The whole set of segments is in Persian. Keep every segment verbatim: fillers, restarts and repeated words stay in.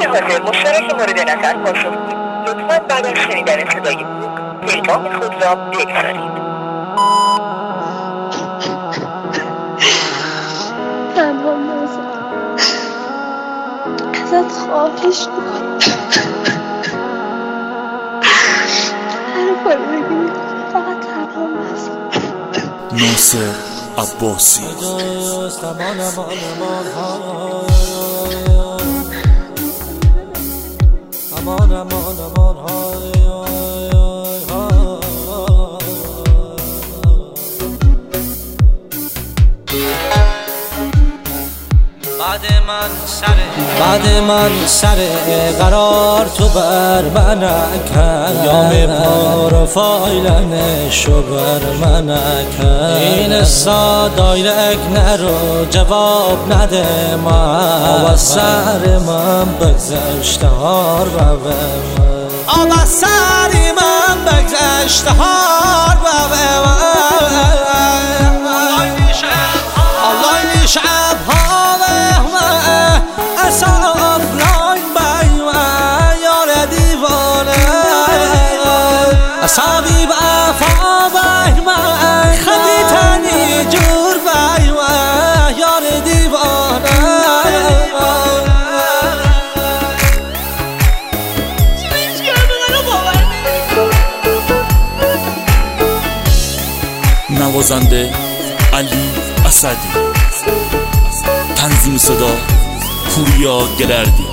دوستان حاضر مشترک مورد نظر پاسخ دهید. لطفاً بعد از شنیدن صدای بوق پیغام خود را بگذارید. تنها نذار، ازت خواهش میکنم هر بار ببینی فقط تنها نذار. ناصر عباسی. امان امان امان های بعد من سر بعد من سر قرار تو بر من کن یام پروفایلنشو بر من کن این سادایرک نرو جواب نده من آب سر من بگذشته هار بابه آب سر من بگذشته هار بابه الله شب ها اصاف لاین بای و یار دیوانه اصابی بافا بای من خدی تنی جور بای و یار دیوانه نوازنده علی اسدی، تنظیم صدا پوریا گلردی.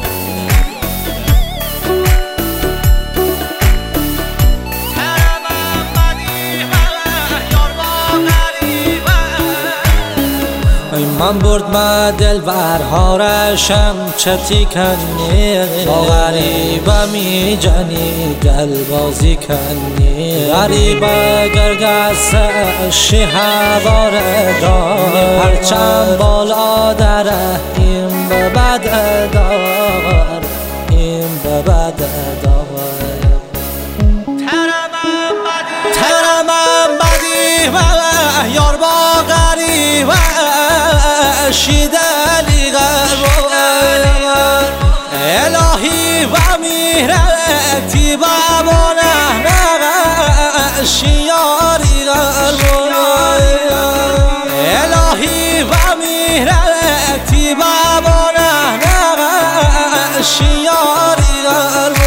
من برد ما دل برها رشم چتی کنی با غریبه می جنی دل بازی کنی غریبه گرگس شی هواره دار هرچند بالا داره این به بد دار این به بد دار ترمم بدی و یار با غریبه شیدلی غرب الهی و میرتی بابانه شیاری غرب الهی و میرتی بابانه شیاری غرب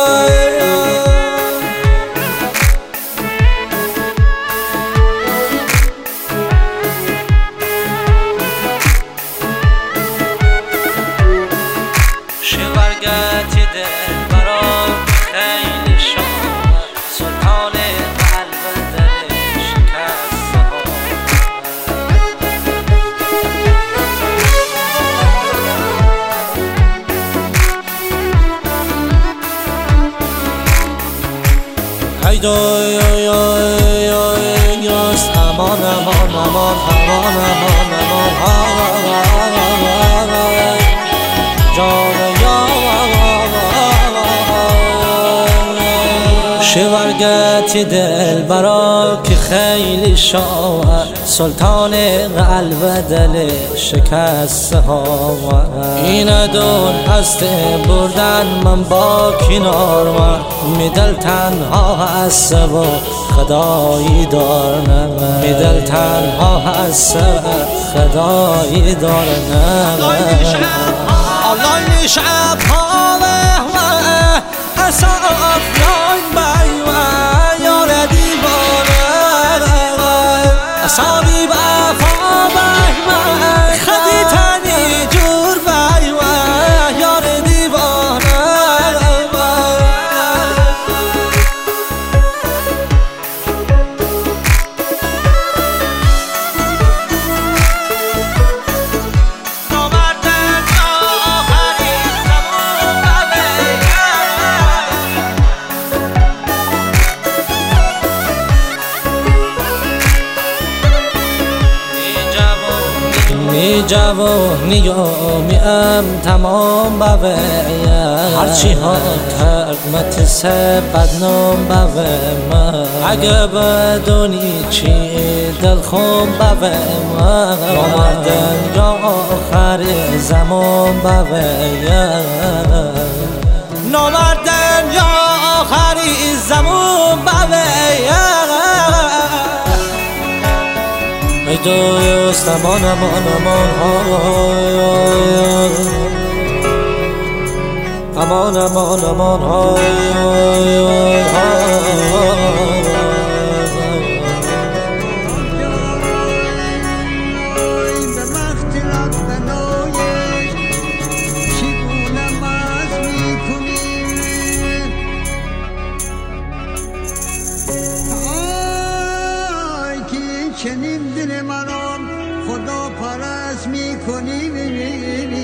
دوی یاس امان امان امان امان امان امان جان شورگتی دل برا که خیلی شاه سلطان قلب دل شکست ها این دون هست بردن من با کنار من می دل تنها هست و خدایی دار نه می دل تنها هست و خدایی دار نه الله شب ها و اصاف لاین بای و یار دیوانه اصابی بافا بای من خدی تنی جور بای و یار دیوانه می جوانی و میم تمام باوی هرچی ها کرد متسه بدنام باوی من اگه بدونی چی دل خون باوی من نامردن یا آخر زمان باوی نامردن یا آخری زمان باوی ای دوست امان امان امان امان امان امان چنین دل منم خدا پرست میکنی